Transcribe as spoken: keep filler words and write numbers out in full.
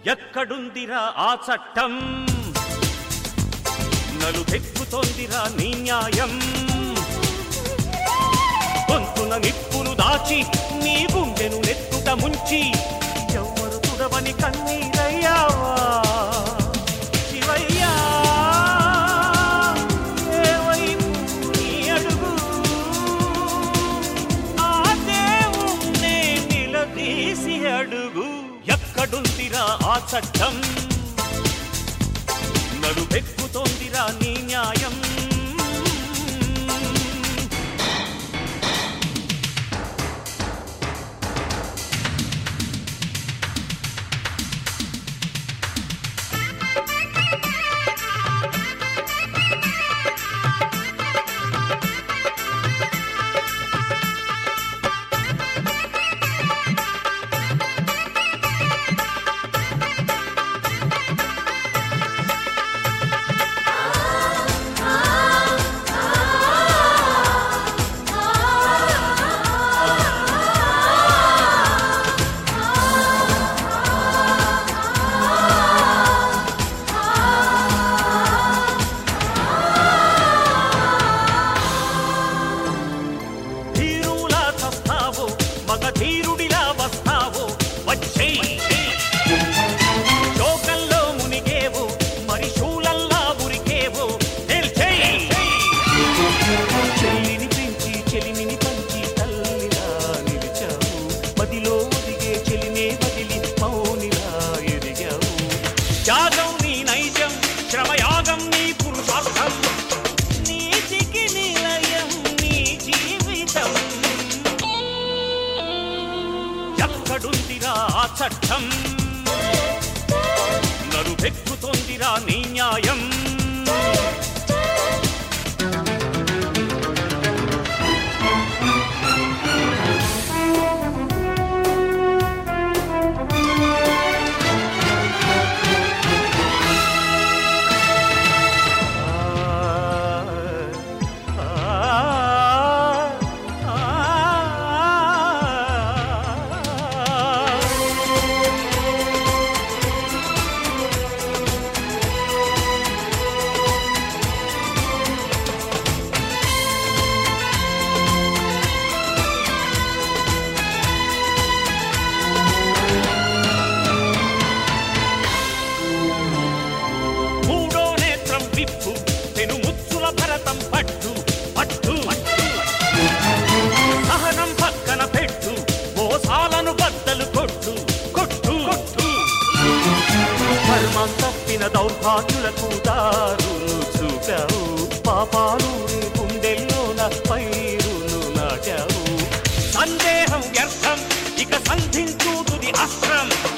ఎక్కడుందిరా ఆ చట్టం నలుపెక్కుతోందిరా నీ న్యాయం గొంతున నిప్పును దాచి నీ గుండెను నెత్తుట ముంచి ఎవ్వరు తుడవని కన్నీరయ్యావా శివయ్యా ఏవైపు నీ అడుగు ఆ దేవుణ్ణే నిలదీసి అడుగు ఎక్కడుందిరా ఆ చట్టం నలుపెక్కుతోందిరా నీ న్యాయం ధీరుడిలా వస్తావో వచ్చేయ్ శోకంలో మునిగేవో మరి శూలల్లా ఉరికేవో తేల్చేయ్ చెల్లిని పెంచి చెలిమిని పంచి తల్లిలా నిలిచావు మదిలో ఒదిగే చెలినే వదిలి మౌనిలా ఎదిగావు త్యాగం నీ నైజం శ్రమయాగం నీ పురుషార్థం నీతికి నిలయం నీ జీవితం ఎక్కడుందిరా ఆ చట్టం నలుపెక్కుతోందిరా నీ న్యాయం పెను ముచ్చుల భరతం పట్టు పట్టు సహనం పక్కన పెట్టు మోసాలను బద్దలు కొట్టు కొట్టు కొట్టు ధర్మం తప్పిన దౌర్భాగ్యులకు దారులు చూపావు పాపాలు నీ గుండెల్లోన పైరును నాటావు సందేహం వ్యర్థం ఇక సంధించుది అస్త్రం